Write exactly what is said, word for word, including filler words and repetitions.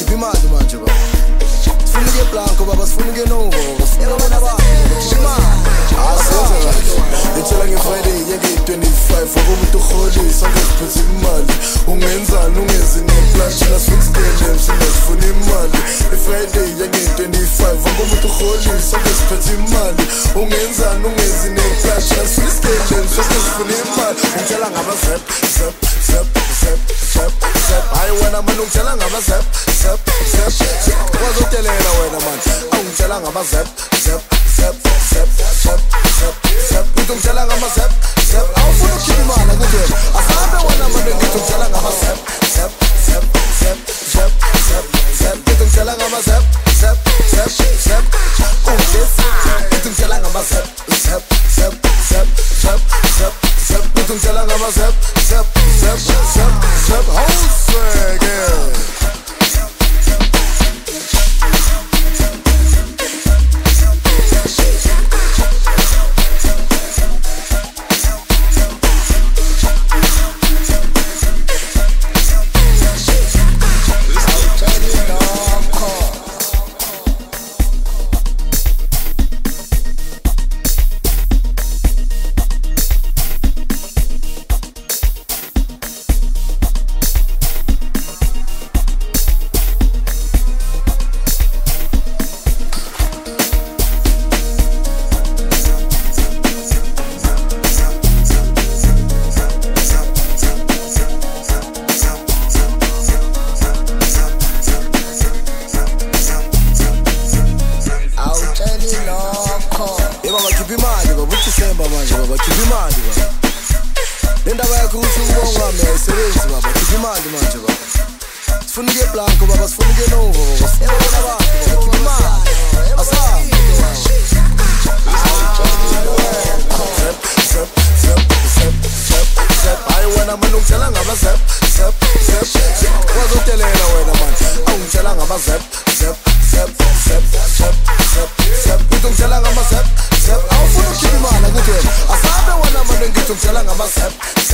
bakhipha imali manje baba. Sifuna ke blanco baba, sifuna ke novo baba. Sifuna bona baba, bakhipha imali. Asenza kahle. Ngitshela nge-Friday yeke twenty-five akumuntu uholisa ngeziphethe imali. Ungenzani ungezi neplan thina sifuna sifuna imali. I-Friday yeke twenty-five akumuntu uholisa ngeziphethe imali. Ungenzani ungezi neplan thina sifuna sifuna imali. Ngitshela ngama zap zap zap zap zap zap. Hayi wena manje ungitshela ngama zap zap zap zap. Wazotelela wena manje. Awungitshela ngama zap zap zap zap zap zap zap. Ngitshela ngama zap zap. Awufuna ukukhipha imali akutwena. Asabe wena manje ngitshela ngama zap zap zap zap zap zap zap. Ngitshela ngama zap zap zap zap. Ngitshela ngama zap zap zap zap zap zap zap. Ngitshela ngama zap zap zap zap zap. Hauswege. Ngitshela ngama zap